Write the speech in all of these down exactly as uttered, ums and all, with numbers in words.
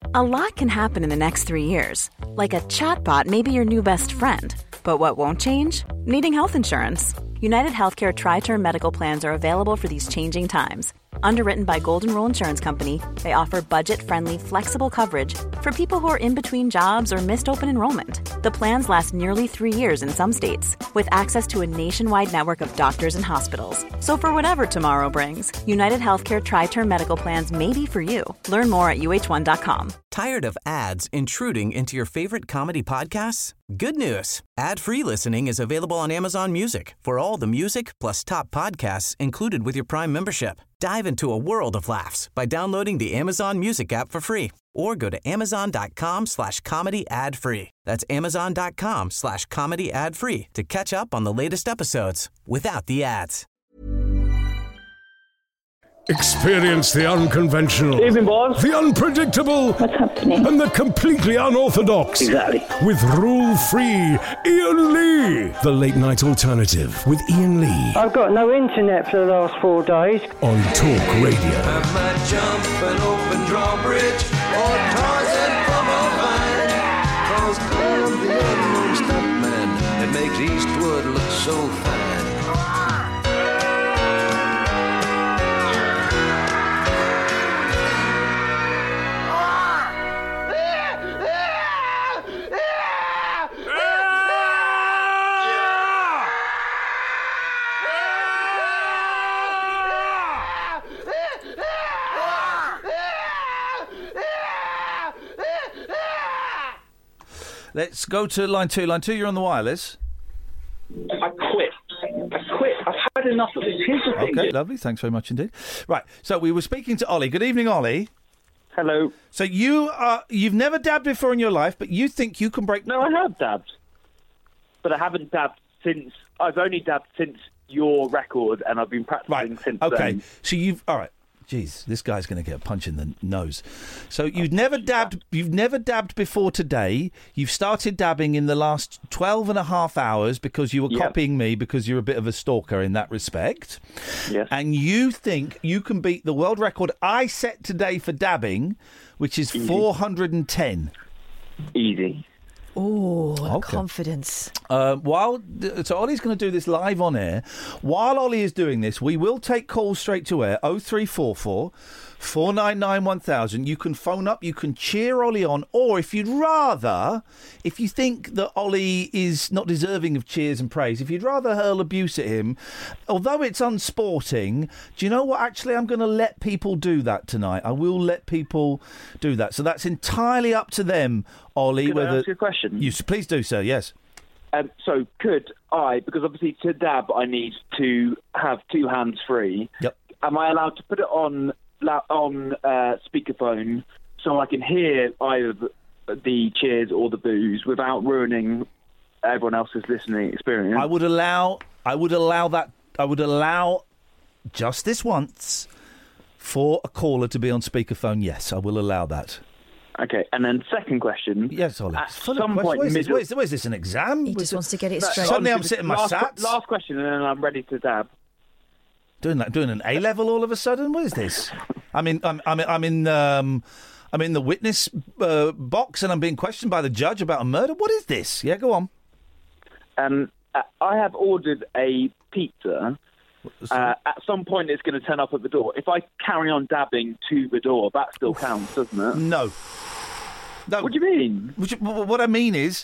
A lot can happen in the next three years. Like a chatbot may be your new best friend. But what won't change? Needing health insurance. United Healthcare Tri-Term Medical Plans are available for these changing times. Underwritten by Golden Rule Insurance Company, they offer budget-friendly, flexible coverage for people who are in between jobs or missed open enrollment. The plans last nearly three years in some states, with access to a nationwide network of doctors and hospitals. So for whatever tomorrow brings, United Healthcare Tri-Term Medical Plans may be for you. Learn more at U H one dot com. Tired of ads intruding into your favorite comedy podcasts? Good news. Ad-free listening is available on Amazon Music for all the music plus top podcasts included with your Prime membership. Dive into a world of laughs by downloading the Amazon Music app for free or go to amazon.com slash comedy ad free. That's amazon.com slash comedy ad free to catch up on the latest episodes without the ads. Experience the unconventional, Evening, boss. the unpredictable, What's happening? and the completely unorthodox. Exactly. With rule-free Ian Lee. The Late Night Alternative with Ian Lee I've got no internet for the last four days. on Talk Radio. I might jump an open drawbridge or Tarzan from a vine. Cause I'm the unknown stuntman that makes Eastwood look so fine. Let's go to line two. Line two, you're on the wireless. I quit. I quit. I've had enough of this. Here's the thing. Okay, lovely. Thanks very much indeed. Right, so we were speaking to Ollie. Good evening, Ollie. Hello. So you are, you've never dabbed before in your life, but you think you can break... No, I have dabbed. But I haven't dabbed since... I've only dabbed since your record, and I've been practicing Right, since okay. then. So you've... All right. Jeez, this guy's going to get a punch in the nose. So you've never dabbed you've never dabbed before today. You've started dabbing in the last twelve and a half hours because you were Yep. copying me because you're a bit of a stalker in that respect. Yes. And you think you can beat the world record I set today for dabbing, which is four hundred ten. Easy. Oh, Okay. confidence. Uh, while so Ollie's going to do this live on air. While Ollie is doing this, we will take calls straight to air. Oh three four four, four nine nine, one thousand. You can phone up. You can cheer Ollie on, or if you'd rather, if you think that Ollie is not deserving of cheers and praise, if you'd rather hurl abuse at him, although it's unsporting, do you know what? Actually, I'm going to let people do that tonight. I will let people do that. So that's entirely up to them, Ollie. Could I whether ask you a question? You please do, sir. Yes. Um, so could I, because obviously to dab I need to have two hands free. Yep. Am I allowed to put it on la- on uh, speakerphone so I can hear either the, the cheers or the boos without ruining everyone else's listening experience? I would allow. I would allow that. I would allow just this once for a caller to be on speakerphone. Yes, I will allow that. Okay, and then second question. Yes, Ollie. At It's full of some questions. point, What is this? middle- What is this? What is this, an exam? He Was just it- wants to get it No, straight. Suddenly I'm honestly, sitting my last, sats. Last question, and then I'm ready to dab. Doing that, doing an A level all of a sudden. What is this? I'm in. I'm. I'm. I'm in. Um, I'm in the witness uh, box, and I'm being questioned by the judge about a murder. What is this? Yeah, go on. Um, uh, I have ordered a pizza. Uh, at some point, it's going to turn up at the door. If I carry on dabbing to the door, that still counts, doesn't it? No. No. What do you mean? Which, what I mean is,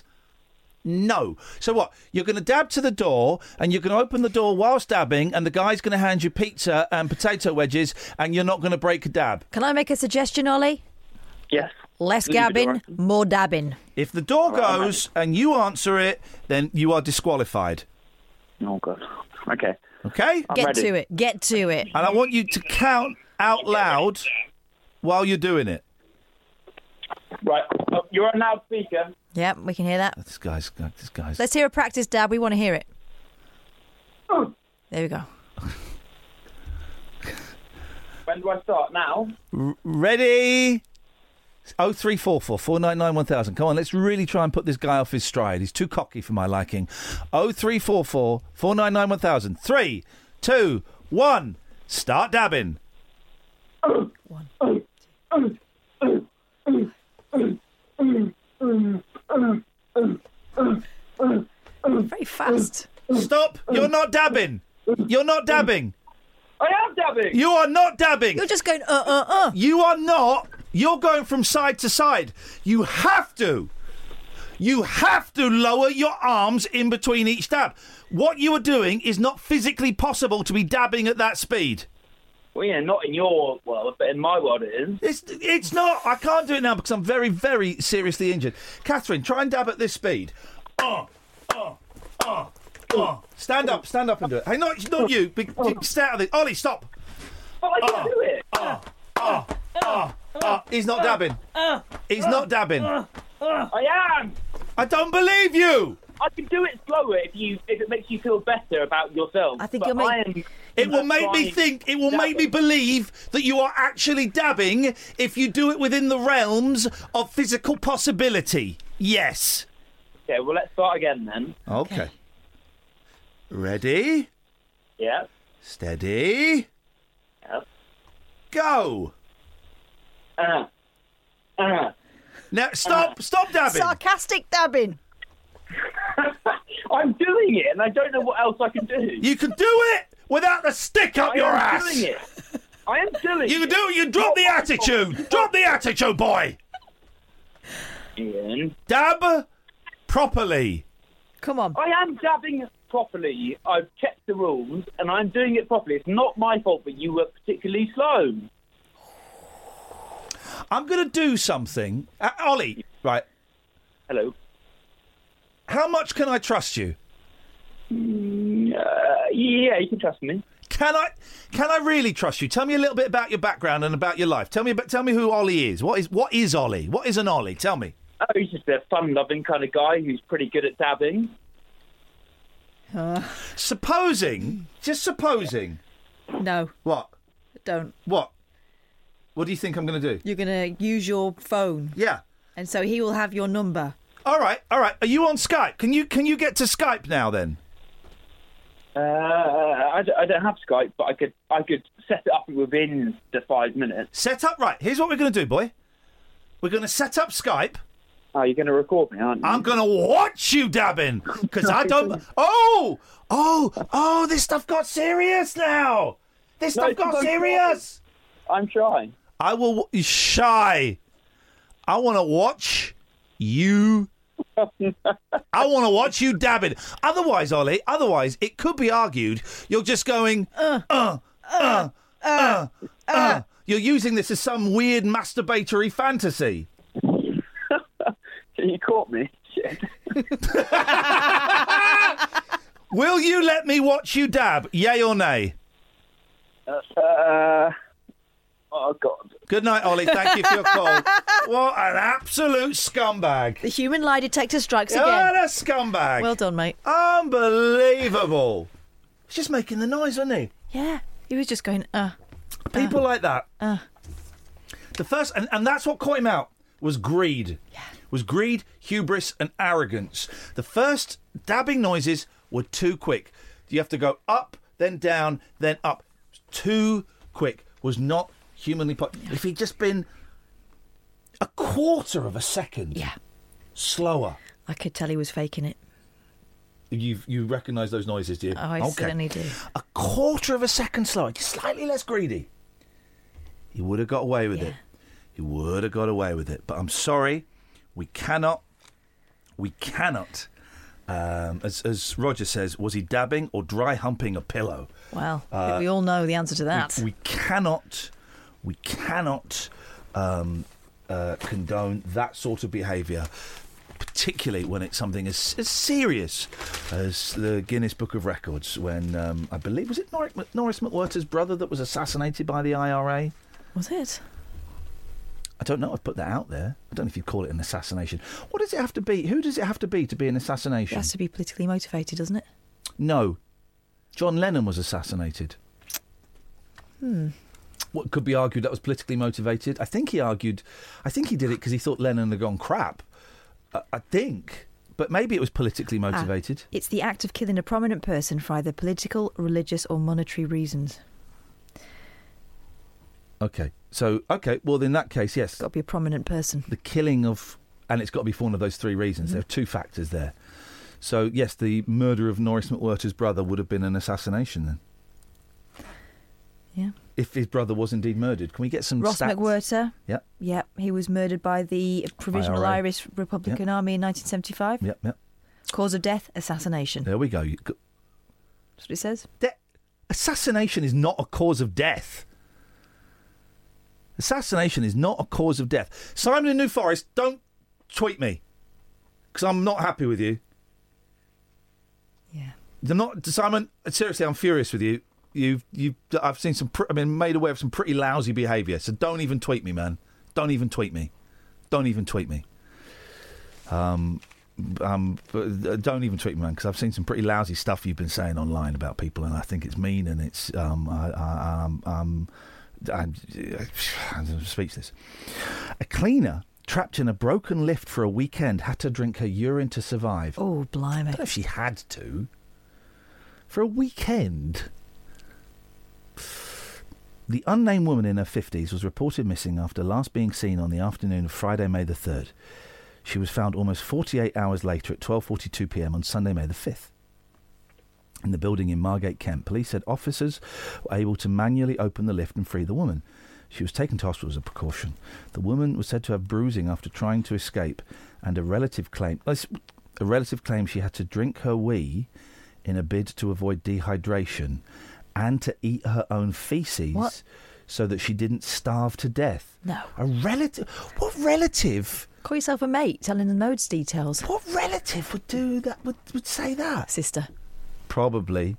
no. So what? You're going to dab to the door, and you're going to open the door whilst dabbing, and the guy's going to hand you pizza and potato wedges, and you're not going to break a dab. Can I make a suggestion, Ollie? Yes. Less Leave the door gabbing, open. more dabbing. If the door Right, I'm goes and you answer it, then you are disqualified. Oh, God. Okay. Okay? I'm Get ready. to it. Get to it. And I want you to count out loud while you're doing it. Right. Oh, you're on loudspeaker. Yep, we can hear that. This guy's. This guy's. Let's hear a practice dab. We want to hear it. Oh. There we go. When do I start? Now? R- ready? Oh three four four four nine nine one thousand. Come on, let's really try and put this guy off his stride. He's too cocky for my liking. Oh three four four four nine nine one thousand. Three, two, one. Start dabbing. One. fast. Stop! You're not dabbing. You're not dabbing. I am dabbing. You are not dabbing. You're just going, uh, uh, uh. You are not. You're going from side to side. You have to. You have to lower your arms in between each dab. What you are doing is not physically possible to be dabbing at that speed. Well, yeah, not in your world, but in my world it is. It's it's not. I can't do it now because I'm very, very seriously injured. Catherine, try and dab at this speed. Oh, oh, oh, oh. Stand up, stand up and do it. Hey, not, not you. Be, stay out of this. Ollie, stop. Oh, I can Oh. do it. Oh, oh, oh, oh. He's not dabbing. He's not dabbing. I am. I don't believe you. I can do it slower if you if it makes you feel better about yourself. I think but you'll make- I am, It will I'm make me trying think, it will make me dabbing. believe that you are actually dabbing if you do it within the realms of physical possibility. Yes. Okay, well, let's start again then. Okay. Ready? Yeah. Steady. Yeah. Go. Uh, uh. Now, stop, stop dabbing. Sarcastic dabbing. I'm doing it, and I don't know what else I can do. You can do it without the stick up I your am ass. doing it. I am doing You it. can do it. You drop the attitude. Drop the attitude, boy. Ian. Dab properly. Come on. I am dabbing properly. I've checked the rules, and I'm doing it properly. It's not my fault that you were particularly slow. I'm going to do something. Uh, Ollie, right. Hello. How much can I trust you? Mm, uh, yeah, you can trust me. Can I? Can I really trust you? Tell me a little bit about your background and about your life. Tell me about. Tell me who Ollie is. What is? What is Ollie? What is an Ollie? Tell me. Oh, he's just a fun-loving kind of guy who's pretty good at dabbing. Supposing, just supposing. No, What? don't. What? What do you think I'm going to do? You're going to use your phone, Yeah. and so he will have your number. All right. All right. Are you on Skype? Can you can you get to Skype now then? Uh, I, d- I don't have Skype, but I could I could set it up within the five minutes. Set up. Right. Here's what we're going to do, boy. We're going to set up Skype. Oh, you're going to record me, aren't you? I'm going to watch you dabbing because I don't. Oh, oh, oh! This stuff got serious now. This No, stuff it's got not serious. I'm trying. I will shy. I want to watch you. I want to watch you dabbing. Otherwise, Ollie. Otherwise, it could be argued you're just going. Uh, uh, uh, uh, uh. You're using this as some weird masturbatory fantasy. You caught me. Shit. Will you let me watch you dab? Yay or nay? Uh, oh, God. Good night, Ollie. Thank you for your call. What an absolute scumbag. The human lie detector strikes What again. a scumbag. Well done, mate. Unbelievable. He's just making the noise, isn't he? Yeah, he was just going, uh. People like that. Uh. The first, and, and that's what caught him out, was greed. Yeah. Was greed, hubris, and arrogance. The first dabbing noises were too quick. You have to go up, then down, then up. Too quick. Was not humanly possible. If he'd just been a quarter of a second Yeah, slower. I could tell he was faking it. You you recognise those noises, do you? Oh, I certainly do. A quarter of a second slower, just slightly less greedy. He would have got away with Yeah. it. He would have got away with it. But I'm sorry, we cannot, we cannot, um, as, as Roger says, was he dabbing or dry humping a pillow? Well, I think we all know the answer to that. We cannot, we cannot um, uh, condone that sort of behaviour, particularly when it's something as, as serious as the Guinness Book of Records, when um, I believe, was it Norris, Norris McWhirter's brother that was assassinated by the I R A? Was it? I don't know. I've put that out there. I don't know if you'd call it an assassination. What does it have to be? Who does it have to be to be an It assassination? has to be politically motivated, doesn't it? No. John Lennon was assassinated. Hmm. What could be argued that was politically motivated? I think he argued... I think he did it because he thought Lennon had gone crap. I, I think. But maybe it was politically motivated. Ah, it's the act of killing a prominent person for either political, religious or monetary reasons. Okay. So, okay. Well, in that case, yes. It's got to be a prominent person. The killing of... And it's got to be for one of those three reasons. Mm-hmm. There are two factors there. So, yes, the murder of Norris McWhirter's brother would have been an assassination then. Yeah. If his brother was indeed murdered. Can we get some Ross stats? McWhirter. Yep. Yep. He was murdered by the Provisional I R A. Irish Republican Yep. Army in nineteen seventy-five. Yep, yep. Cause of death, assassination. There we go. You, go- That's what it says. De- assassination is not a cause of death. Assassination is not a cause of death. Simon in New Forest, don't tweet me. Because I'm not happy with you. Yeah. I'm not, Simon, seriously, I'm furious with you. You've, you've, I've seen some, pr- I've been made aware of some pretty lousy behaviour. So don't even tweet me, man. Don't even tweet me. Don't even tweet me. Um, um, but don't even tweet me, man, because I've seen some pretty lousy stuff you've been saying online about people, and I think it's mean, and it's, um, I, I, um, um, I'm, I'm speechless. A cleaner trapped in a broken lift for a weekend had to drink her urine to survive. Oh, I blimey. don't know if she had to. For a weekend. The unnamed woman in her fifties was reported missing after last being seen on the afternoon of Friday, May the third. She was found almost forty-eight hours later at twelve forty-two p m on Sunday, May the fifth. In the building in Margate, Kent, police said officers were able to manually open the lift and free the woman. She was taken to hospital as a precaution. The woman was said to have bruising after trying to escape, and a relative claimed a relative claimed she had to drink her wee in a bid to avoid dehydration and to eat her own faeces What? so that she didn't starve to death. No. A relative? What relative? Call yourself a mate, telling the loads details. What relative would do that? Would would say that? Sister. Probably.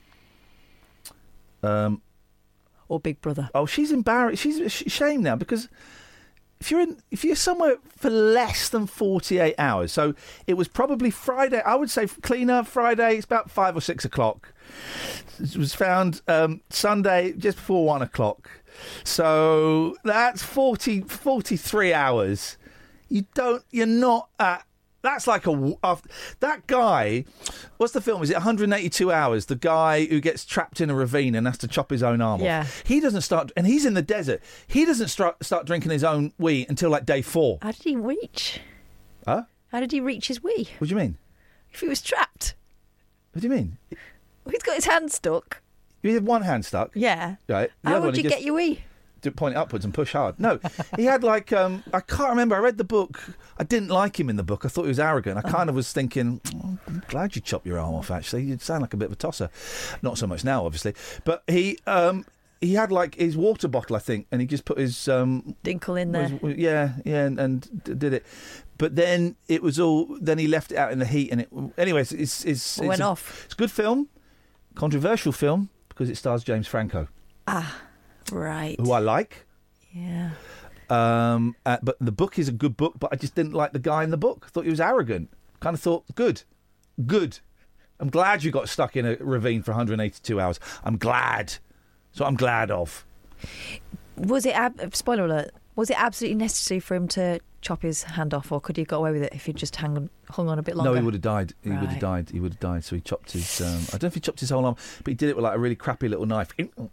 Um. Or big brother. Oh, she's embarrassed. She's ashamed now because if you're in, if you're somewhere for less than forty-eight hours, so it was probably Friday. I would say cleaner Friday. It's about five or six o'clock. It was found um, Sunday just before one o'clock. So that's forty, forty-three hours. You don't. You're not at. That's like a... Uh, that guy... What's the film? Is it one hundred eighty-two hours? The guy who gets trapped in a ravine and has to chop his own arm Yeah. off. He doesn't start... And he's in the desert. He doesn't start, start drinking his own wee until, like, day four. How did he reach? Huh? How did he reach his wee? What do you mean? If he was trapped. What do you mean? Well, he's got his hand stuck. You had one hand stuck. Yeah. Right. The How other would one, he you just get your wee? do- point it upwards and push hard. No, he had like... Um, I can't remember. I read the book. I didn't like him in the book. I thought he was arrogant. I kind of was thinking, oh, I'm glad you chopped your arm off, actually. You sound like a bit of a tosser. Not so much now, obviously. But he... Um, he had like his water bottle, I think, and he just put his um, Dinkle in there. was- yeah, yeah, and, and d- did it. But then it was all. Then he left it out in the heat, and it. Anyways, it's it's, It it's went a, off. It's a good film, controversial film because it stars James Franco, Ah, right. who I like. Yeah. Um, uh, but the book is a good book, but I just didn't like the guy in the book. I thought he was arrogant. Kind of thought, good, good. I'm glad you got stuck in a ravine for one hundred eighty-two hours. I'm glad. So I'm glad of. Was it, ab- spoiler alert, was it absolutely necessary for him to chop his hand off, or could he have got away with it if he'd just hang on, hung on a bit longer? No, he would have died. He would have Right. died. He would have died. So he chopped his. Um, I don't know if he chopped his whole arm, but he did it with like a really crappy little knife.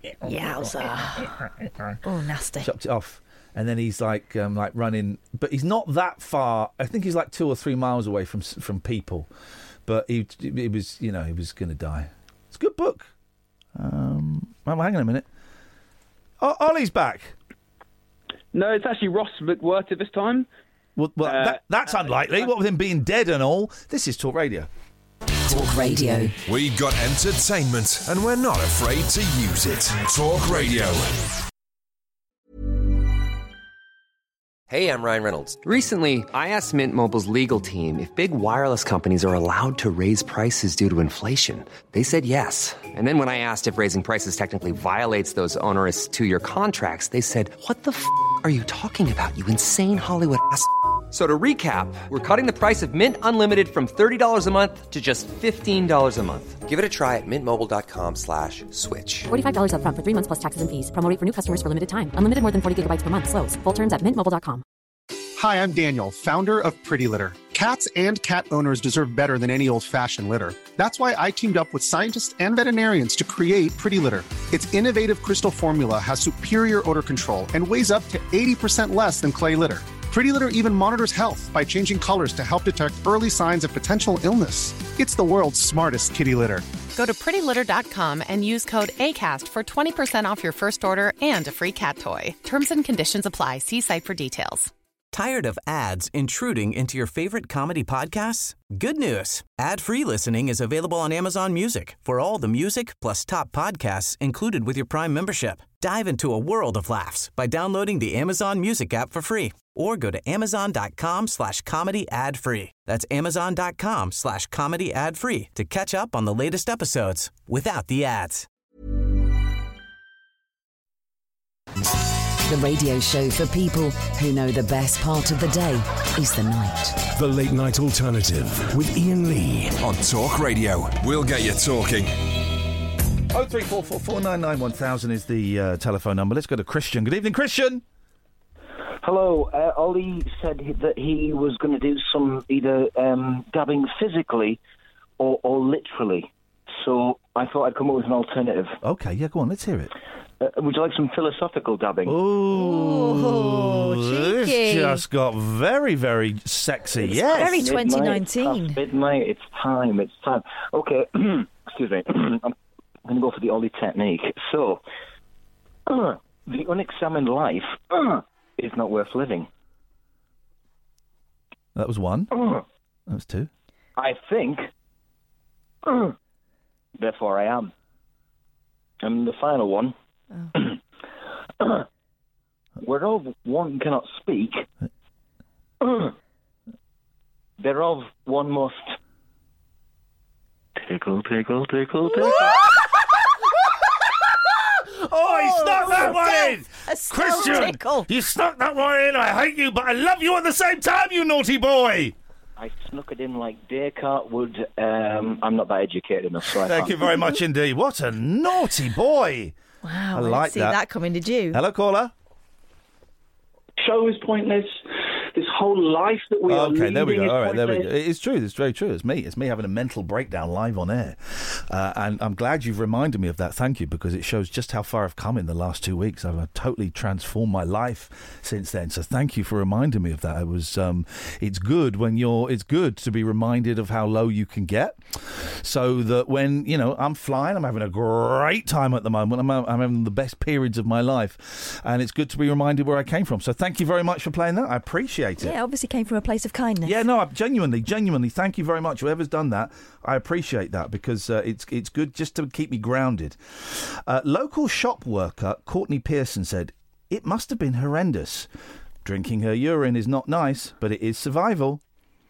Yowza. Oh, nasty. Chopped it off, and then he's like, um, like running, but he's not that far. I think he's like two or three miles away from s- from people, but he, he was, you know, he was going to die. It's a good book. Um, well, hang on a minute. Oh, Ollie's back. No, it's actually Ross McWhirter this time. Well, well Uh, that, that's unlikely. What with him being dead and all. This is Talk Radio. Talk Radio. We got entertainment, and we're not afraid to use it. Talk Radio. Hey, I'm Ryan Reynolds. Recently, I asked Mint Mobile's legal team if big wireless companies are allowed to raise prices due to inflation. They said yes. And then when I asked if raising prices technically violates those onerous two-year contracts, they said, "What the f*** are you talking about, you insane Hollywood ass?" So to recap, we're cutting the price of Mint Unlimited from thirty dollars a month to just fifteen dollars a month. Give it a try at mintmobile.com slash switch. forty-five dollars up front for three months plus taxes and fees. Promo rate for new customers for limited time. Unlimited more than forty gigabytes per month. Slows full terms at mint mobile dot com. Hi, I'm Daniel, founder of Pretty Litter. Cats and cat owners deserve better than any old-fashioned litter. That's why I teamed up with scientists and veterinarians to create Pretty Litter. Its innovative crystal formula has superior odor control and weighs up to eighty percent less than clay litter. Pretty Litter even monitors health by changing colors to help detect early signs of potential illness. It's the world's smartest kitty litter. Go to pretty litter dot com and use code ACAST for twenty percent off your first order and a free cat toy. Terms and conditions apply. See site for details. Tired of ads intruding into your favorite comedy podcasts? Good news. Ad-free listening is available on Amazon Music for all the music plus top podcasts included with your Prime membership. Dive into a world of laughs by downloading the Amazon Music app for free or go to amazon.com slash comedy ad free. That's amazon.com slash comedy ad free to catch up on the latest episodes without the ads. The radio show for people who know the best part of the day is the night. The Late Night Alternative with Ian Lee. On Talk Radio. We'll get you talking. oh three four four, four nine nine, one thousand is the uh, telephone number. Let's go to Christian. Good evening, Christian. Hello. Uh, Ollie said he, that he was going to do some either um, dabbing physically or, or literally. So I thought I'd come up with an alternative. Okay, yeah, go on. Let's hear it. Uh, would you like some philosophical dabbing? Ooh, cheeky. This just got very, very sexy. It's yes. very twenty nineteen. It's midnight. It's time. It's time. Okay. Excuse me. I'm going to go for the Ollie technique. So, uh, the unexamined life uh, is not worth living. That was one. Uh, that was two. I think. Uh, therefore, I am. And the final one. Oh. Whereof one cannot speak, thereof one must tickle, tickle, tickle, tickle. Oh, he snuck that one in! A still Christian, tickle. you snuck that one in. I hate you, but I love you at the same time, you naughty boy. I snuck it in like Descartes would. Um, I'm not that educated enough, so I Thank can't. you very much indeed. What a naughty boy. Wow, I I like didn't see that. that coming, did you? Hello, caller. Show is pointless. This whole life that we are Okay, leading there we go. is All right, there we go. pointless. It's true. It's very true. It's me. It's me having a mental breakdown live on air. Uh, and I'm glad you've reminded me of that. Thank you, because it shows just how far I've come in the last two weeks. I've uh, totally transformed my life since then. So thank you for reminding me of that. It was. Um, it's good when you're. It's good to be reminded of how low you can get, so that when you know I'm flying, I'm having a great time at the moment. I'm, I'm having the best periods of my life, and it's good to be reminded where I came from. So thank you very much for playing that. I appreciate it. Yeah, obviously came from a place of kindness. Yeah, no, I- genuinely, genuinely, thank you very much. Whoever's done that, I appreciate that, because uh, it's it's good just to keep me grounded. Uh, local shop worker Courtney Pearson said, "It must have been horrendous. Drinking her urine is not nice, but it is survival."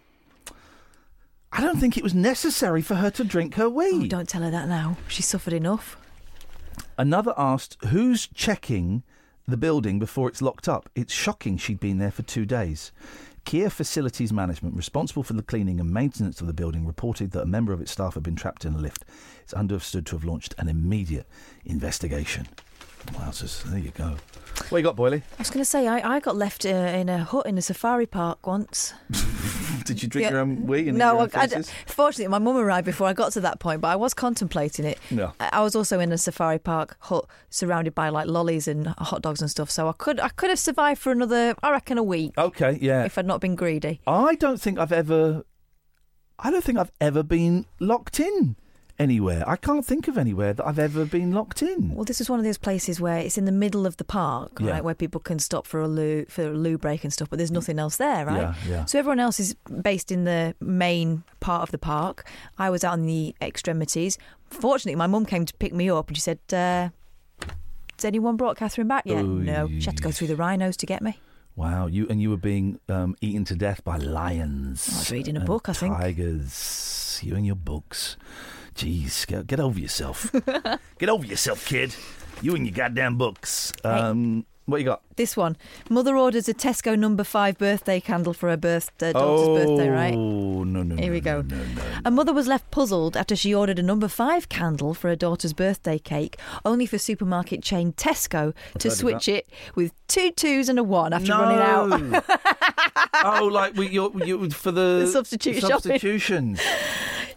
I don't think it was necessary for her to drink her wee. Oh, don't tell her that now. She suffered enough. Another asked, "Who's checking the building before it's locked up? It's shocking she'd been there for two days." Kia Facilities Management, responsible for the cleaning and maintenance of the building, reported that a member of its staff had been trapped in a lift. It's understood to have launched an immediate investigation. Wowzers, there you go. What you got, Boyley? I was going to say, I, I got left uh, in a hut in a safari park once. Did you drink Yeah. your own wee? And No, your own I, I, faces? fortunately, my mum arrived before I got to that point, but I was contemplating it. No. I, I was also in a safari park hut surrounded by like lollies and hot dogs and stuff, so I could I could have survived for another, I reckon, a week. Okay, yeah. If I'd not been greedy. I don't think I've ever... I don't think I've ever been locked in anywhere. I can't think of anywhere that I've ever been locked in. Well, this was one of those places where it's in the middle of the park, right, Yeah. where people can stop for a loo for a loo break and stuff, but there's nothing else there, right? Yeah, yeah. So everyone else is based in the main part of the park. I was out in the extremities. Fortunately, my mum came to pick me up and she said, uh, "Has anyone brought Catherine back yet?" Oy. No. She had to go through the rhinos to get me. Wow, you and you were being um, eaten to death by lions. I was reading a and book, I think. Tigers. You and your books. Jeez, get, get over yourself. Get over yourself, kid. You and your goddamn books. Um, what you got? This one. Mother orders a Tesco number five birthday candle for her birth, uh, daughter's oh, birthday, right? no, no, no. Here we go. No, no, no. A mother was left puzzled after she ordered a number five candle for her daughter's birthday cake, only for supermarket chain Tesco to heard of switch that. it with two twos and a one after No. running out. Oh, like we, you're, you for the, The substitute shopping. substitutions.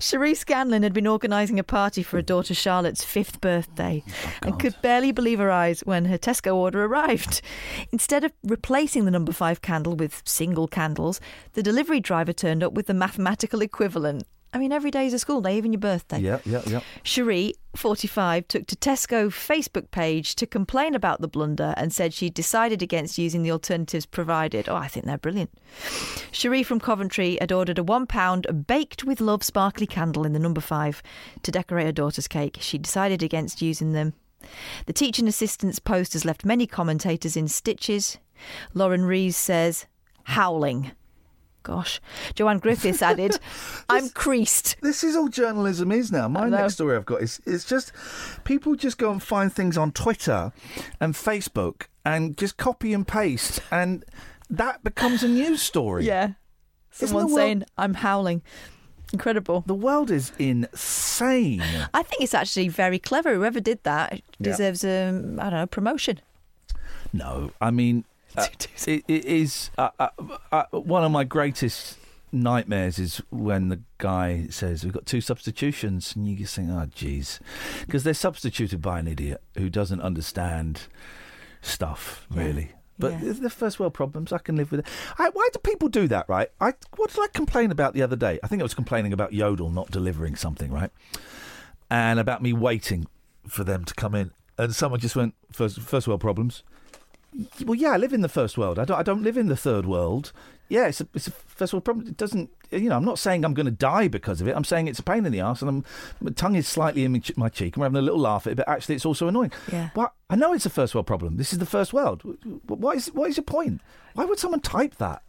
Cherie Scanlon had been organising a party for her daughter Charlotte's fifth birthday oh, and could barely believe her eyes when her Tesco order arrived. Instead of replacing the number five candle with single candles, the delivery driver turned up with the mathematical equivalent. I mean, every day is a school day, even your birthday. Yeah, yeah, yeah. Cherie, forty-five, took to Tesco Facebook page to complain about the blunder and said she decided against using the alternatives provided. Oh, I think they're brilliant. Cherie from Coventry had ordered a one pound baked with love sparkly candle in the number five to decorate her daughter's cake. She decided against using them. The teaching assistant's post has left many commentators in stitches. Lauren Rees says, howling. Gosh. Joanne Griffiths added, I'm creased. This is all journalism is now. My next story I've got is it's just people just go and find things on Twitter and Facebook and just copy and paste, and that becomes a news story. Yeah. Someone world... saying, I'm howling. Incredible. The world is insane. I think it's actually very clever. Whoever did that deserves, yeah. um, I don't know, promotion. No, I mean... Uh, it, it is uh, uh, uh, one of my greatest nightmares is when the guy says we've got two substitutions and you just think, oh geez, because they're substituted by an idiot who doesn't understand stuff really. Yeah. But yeah. the first world problems, I can live with it. I, why do people do that, right? I what did I complain about the other day? I think I was complaining about Yodel not delivering something, right? And about me waiting for them to come in, and someone just went first first world problems. Well, yeah, I live in the first world. I don't. I don't live in the third world. Yeah, it's a, it's a first world problem. It doesn't. You know, I'm not saying I'm going to die because of it. I'm saying it's a pain in the arse, and I'm, my tongue is slightly in my cheek. I'm having a little laugh at it, but actually, it's also annoying. Yeah. But I know it's a first world problem. This is the first world. What is what is your point? Why would someone type that?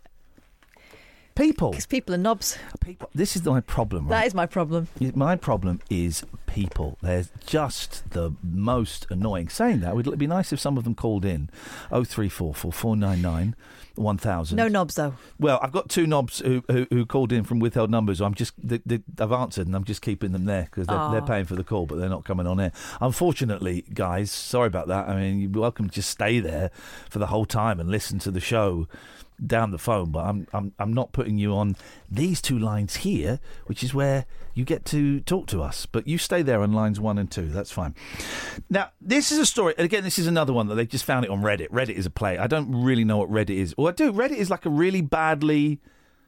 People. Because people are knobs. People. This is my problem, right? That is my problem. My problem is people. They're just the most annoying. Saying that, it'd be nice if some of them called in. oh three four four, four nine nine, one thousand. No knobs, though. Well, I've got two knobs who who, who called in from withheld numbers. I'm just they, they, I've answered and I'm just keeping them there because they're, they're paying for the call, but they're not coming on air. Unfortunately, guys, sorry about that. I mean, you're welcome to just stay there for the whole time and listen to the show down the phone, but I'm I'm I'm not putting you on these two lines here, which is where you get to talk to us. But you stay there on lines one and two. That's fine. Now, this is a story, and again, this is another one that they just found it on Reddit. Reddit is a play. I don't really know what Reddit is. Well, I do. Reddit is like a really badly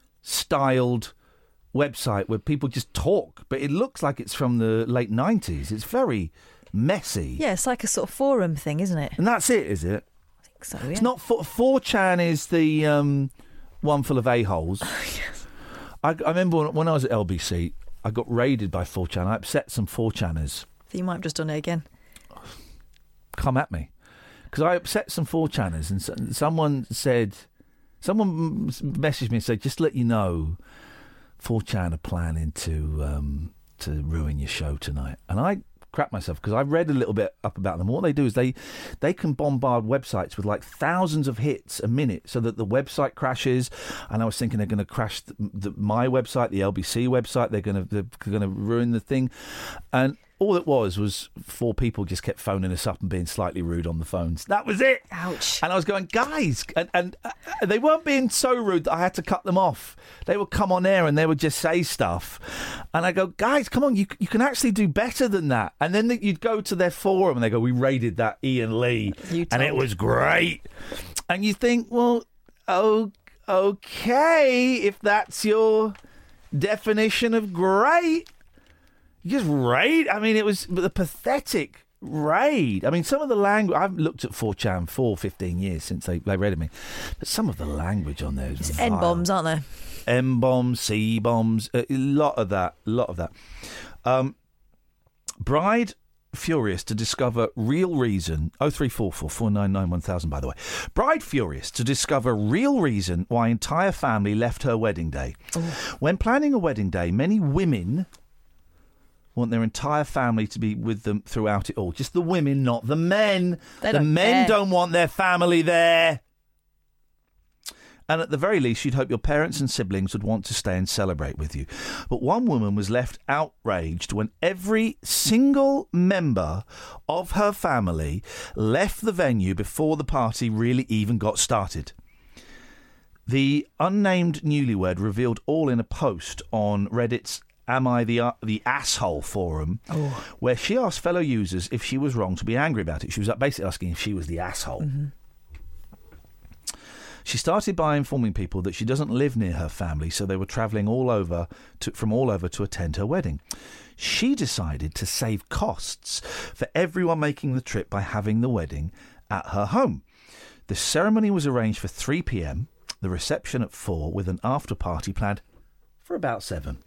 styled website where people just talk, but it looks like it's from the late nineties. It's very messy. Yeah, it's like a sort of forum thing, isn't it? And that's it, is it? So, yeah. It's not four chan is the um, one full of a-holes. Oh, yes. I, I remember when, when I was at L B C, I got raided by four chan. I upset some four channers. So you might have just done it again. Come at me. Because I upset some four channers and so, someone said, someone messaged me and said, just let you know, four chan are planning to, um, to ruin your show tonight. And I crap myself because I read a little bit up about them. What they do is they they can bombard websites with like thousands of hits a minute so that the website crashes. And I was thinking they're going to crash the, the, my website, the L B C website. They're going to they're going to ruin the thing. And all it was was four people just kept phoning us up and being slightly rude on the phones. That was it. Ouch. And I was going, guys, and, and uh, they weren't being so rude that I had to cut them off. They would come on air and they would just say stuff. And I go, guys, come on, you you can actually do better than that. And then the, you'd go to their forum and they go, we raided that Ian Lee and it was great. And you think, well, oh, okay, if that's your definition of great. You just raid. I mean, it was the pathetic raid. I mean, some of the language... I've looked at four chan for fifteen years since they, they raided me. But some of the language on there is It's N-bombs, aren't there? N-bombs, C-bombs, a lot of that, a lot of that. Um, bride furious to discover real reason... oh three four four, four nine nine, one thousand, by the way. Bride furious to discover real reason why entire family left her wedding day. Ooh. When planning a wedding day, many women... want their entire family to be with them throughout it all. Just the women, not the men. They the don't men care. don't want their family there. And at the very least, you'd hope your parents and siblings would want to stay and celebrate with you. But one woman was left outraged when every single member of her family left the venue before the party really even got started. The unnamed newlywed revealed all in a post on Reddit's Am I the uh, the Asshole forum, oh. where she asked fellow users if she was wrong to be angry about it. She was basically asking if she was the asshole. Mm-hmm. She started by informing people that she doesn't live near her family, so they were travelling all over to, from all over to attend her wedding. She decided to save costs for everyone making the trip by having the wedding at her home. The ceremony was arranged for three p.m, the reception at four, with an after-party planned for about seven.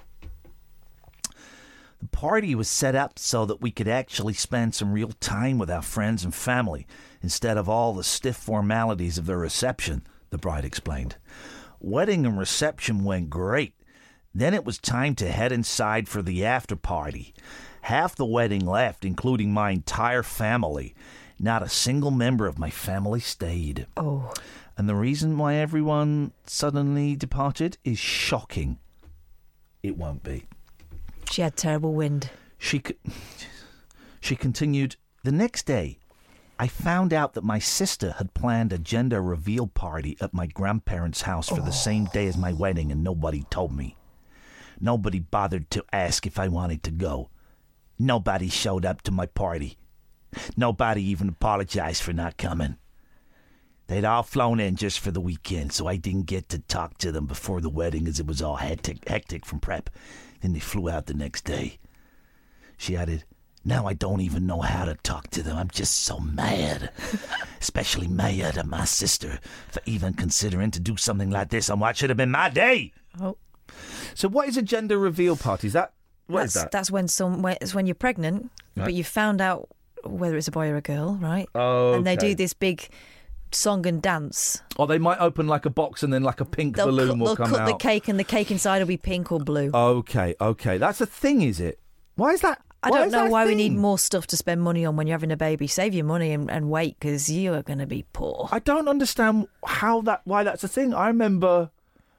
The party was set up so that we could actually spend some real time with our friends and family, instead of all the stiff formalities of the reception, the bride explained. Wedding and reception went great. Then it was time to head inside for the after-party. Half the wedding left, including my entire family. Not a single member of my family stayed. Oh. And the reason why everyone suddenly departed is shocking. It won't be. She had terrible wind. She, she continued, the next day, I found out that my sister had planned a gender reveal party at my grandparents' house for oh. the same day as my wedding, and nobody told me. Nobody bothered to ask if I wanted to go. Nobody showed up to my party. Nobody even apologized for not coming. They'd all flown in just for the weekend, so I didn't get to talk to them before the wedding, as it was all hectic, hectic from prep. Then they flew out the next day. She added, now I don't even know how to talk to them. I'm just so mad. Especially mad at my sister for even considering to do something like this on what should have been my day. Oh. So what is a gender reveal party? Is that, what that's, is that? That's when, some, when, it's when you're pregnant, right. but you found out whether it's a boy or a girl, right? Oh, and they do this big song and dance. Or they might open like a box and then like a pink they'll balloon cut, will they'll come cut out. the cake and the cake inside will be pink or blue. Okay, okay. That's a thing, is it? Why is that? I why don't is know that why thing? we need more stuff to spend money on when you're having a baby. Save your money and, and wait, because you are going to be poor. I don't understand how that. why that's a thing. I remember...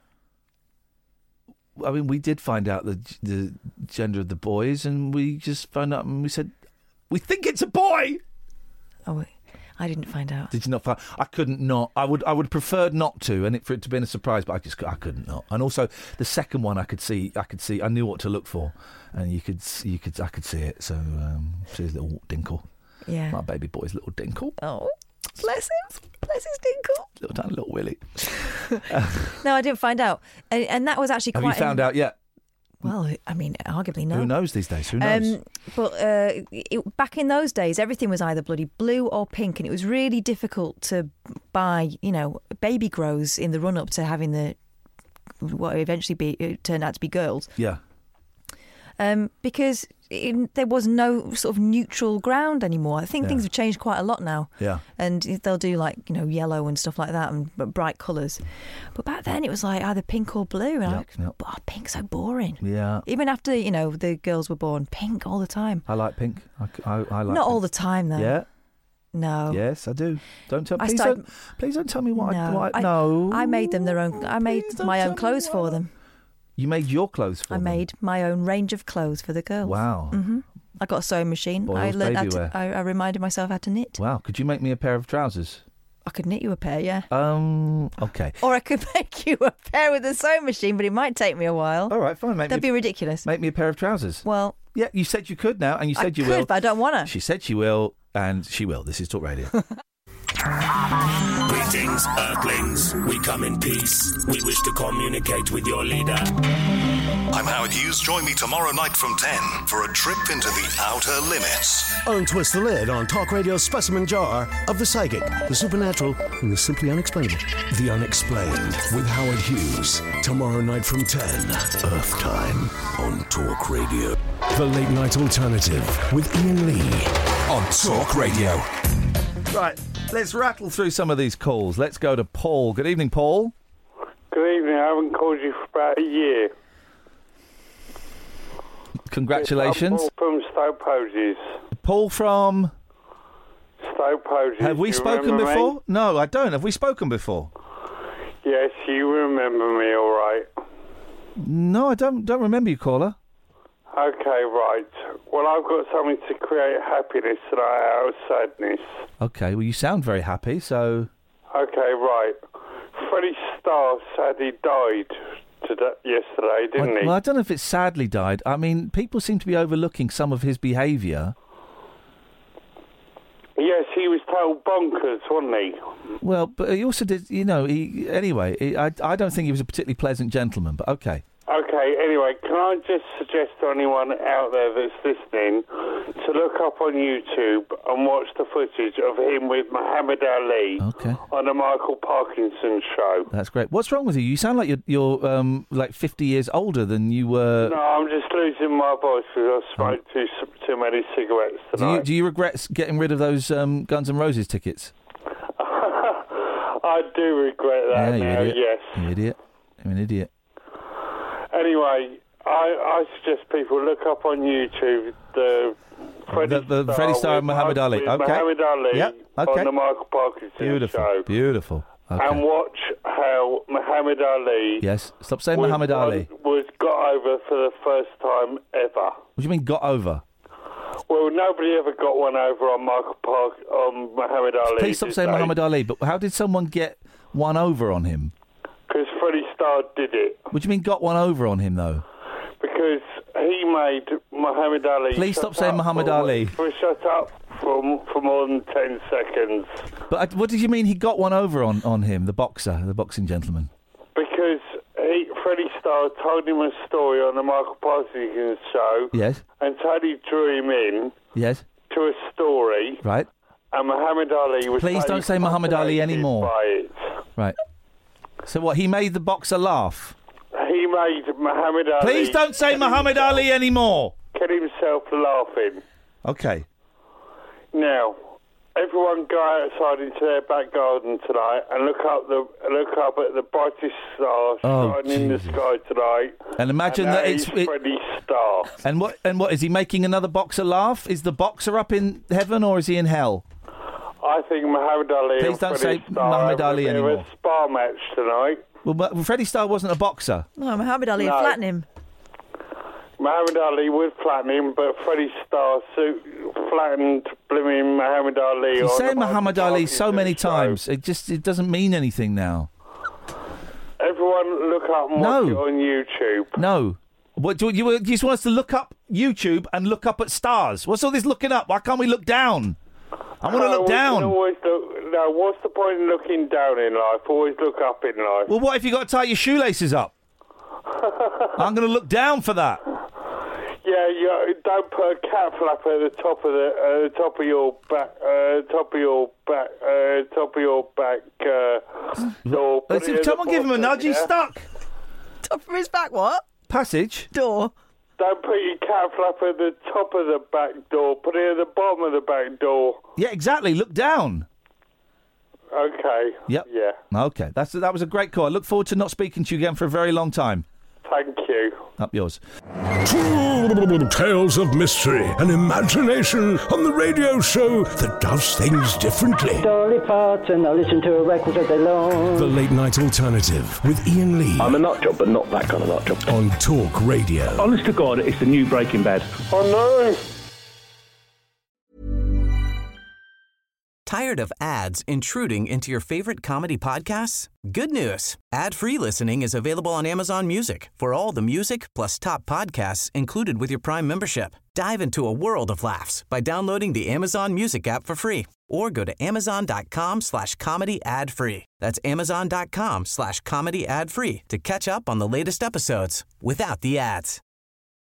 I mean, we did find out the the gender of the boys, and we just found out and we said, we think it's a boy! Oh, I didn't find out. Did you not find? I couldn't not. I would. I would prefer not to, and it, for it to be a surprise. But I just. I couldn't not. And also the second one, I could see. I could see. I knew what to look for, and you could. You could. I could see it. So, um, see his little dinkle. Yeah. My baby boy's little dinkle. Oh, bless him. Bless his dinkle. Little tiny little Willie. No, I didn't find out, and, and that was actually Have quite. you found an, out yet? Well, I mean, arguably no. Who knows these days? Who knows? Um, but uh, it, back in those days, everything was either bloody blue or pink, and it was really difficult to buy, you know, baby grows in the run-up to having the what eventually be it turned out to be girls. Yeah. Um, because it, there was no sort of neutral ground anymore. I think Yeah. things have changed quite a lot now. Yeah. And they'll do like, you know, yellow and stuff like that and but bright colours. But back then it was like either pink or blue. And Yep, I like, yep. oh, pink's so boring. Yeah. Even after, you know, the girls were born, pink all the time. I like pink. I, I, I like. Not all pink. the time, though. Yeah. No. Yes, I do. Don't tell. I Please started- don't. Please don't tell me what I. No. What I I- no. I made them their own. I made Please don't my tell own me clothes what- for them. You made your clothes for I them? made my own range of clothes for the girls. Wow. hmm I got a sewing machine. Boys' I learned how baby to, wear. I, I reminded myself how to knit. Wow. Could you make me a pair of trousers? I could knit you a pair, yeah. Um. Okay. Or I could make you a pair with a sewing machine, but it might take me a while. All right. Fine. Make That'd me, be ridiculous. Make me a pair of trousers. Well, Yeah. You said you could now, and you I said you could, will. but I don't want to. She said she will, and she will. This is Talk Radio. Greetings, Earthlings. We come in peace. We wish to communicate with your leader. I'm Howard Hughes. Join me tomorrow night from ten for a trip into the outer limits. Untwist the lid on Talk Radio's specimen jar of the psychic, the supernatural, and the simply unexplainable. The Unexplained with Howard Hughes. Tomorrow night from ten, Earth time on Talk Radio. The Late Night Alternative with Ian Lee on Talk Radio. Right. Let's rattle through some of these calls. Let's go to Paul. Good evening, Paul. Good evening. I haven't called you for about a year. Congratulations. I'm Paul from Stoke Poges. Paul from... Stoke Poges. Have we You spoken remember before? me? No, I don't. Have we spoken before? Yes, you remember me all right. No, I don't don't remember you, caller. Okay, right. Well, I've got something to create happiness tonight out of sadness. Okay, well, you sound very happy, so... Okay, right. Freddie Starr sadly died today, yesterday, didn't well, he? well, I don't know if it's sadly died. I mean, people seem to be overlooking some of his behaviour. Yes, he was told bonkers, wasn't he? Well, but he also did, you know, he anyway, he, I, I don't think he was a particularly pleasant gentleman, but okay. Okay, anyway, can I just suggest to anyone out there that's listening to look up on YouTube and watch the footage of him with Muhammad Ali okay. on the Michael Parkinson show? That's great. What's wrong with you? You sound like you're, you're um, like fifty years older than you were. No, I'm just losing my voice because I smoked oh. too, too many cigarettes Do tonight. you, do you regret getting rid of those um, Guns N' Roses tickets? I do regret that yeah, now, you idiot. yes. You idiot. You're an idiot. Anyway, I, I suggest people look up on YouTube the Freddie the, the Starr, Freddie Starr and Muhammad Ali. with Okay. Muhammad Ali Yep. Okay. on the Michael Parkinson Beautiful. show. Beautiful. Okay. And watch how Muhammad Ali... Yes. Stop saying was, Muhammad Ali. was got over for the first time ever. What do you mean got over? Well, nobody ever got one over on Michael Park on Muhammad Ali. Please stop saying they? Muhammad Ali. But how did someone get one over on him? Because Freddie Starr did it. What do you mean got one over on him, though? Because he made Muhammad Ali... Please shut stop saying up Muhammad for, Ali. For shut up for, for more than ten seconds. But uh, what did you mean he got one over on, on him, the boxer, the boxing gentleman? Because he, Freddie Starr told him a story on the Michael Parkinson show. Yes. And Tony drew him in Yes. to a story. Right. And Muhammad Ali was... Please don't say Muhammad Ali anymore. By it. Right. So what, he made the boxer laugh? He made Muhammad Ali... Please don't say Muhammad himself, Ali anymore. Get himself laughing. Okay. Now, everyone go outside into their back garden tonight and look up the look up at the brightest star Oh, shining in the Jesus. sky tonight. And imagine and that that it's- is it- Freddie Starr. And what and what is he making another boxer laugh? Is the boxer up in heaven or is he in hell? I think Muhammad Ali Please and don't Freddie say Starr Muhammad have a Ali bit of anymore. a spar match tonight. Well, but Freddie Starr wasn't a boxer. No, Muhammad Ali No. would flatten him. Muhammad Ali would flatten him, but Freddie Starr su- flattened blooming Muhammad Ali. You on say the Muhammad Michael Ali so Parkinson many show. times. It just it doesn't mean anything now. Everyone look up and No. watch it on YouTube. No. What do you, you just want us to look up YouTube and look up at stars? What's all this looking up? Why can't we look down? I want to No, look we can down. Always look, no, what's the point in looking down in life? Always look up in life. Well, what if you got to tie your shoelaces up? I'm going to look down for that. Yeah, you don't put a cat flap at the top of the uh, the top of your back, uh, top of your back, uh, top of your back uh, door. Put Let's it if at someone the give him a bottom, nudge, he's yeah? stuck. Top of his back, what? Passage. Door. Don't put your cat flap at the top of the back door. Put it at the bottom of the back door. Yeah, exactly. Look down. Okay. Yep. Yeah. Okay. That's that was a great call. I look forward to not speaking to you again for a very long time. Thank you. Up yours. Tales of mystery and imagination on the radio show that does things differently. Dolly Parton, I listen to a record all day long. The Late Night Alternative with Ian Lee. I'm a nut job, but not that kind of nut job. On Talk Radio. Honest to God, it's the new Breaking Bad. Oh no! Tired of ads intruding into your favorite comedy podcasts? Good news. Ad-free listening is available on Amazon Music for all the music plus top podcasts included with your Prime membership. Dive into a world of laughs by downloading the Amazon Music app for free or go to amazon.com slash comedy ad free. That's amazon.com slash comedy ad free to catch up on the latest episodes without the ads.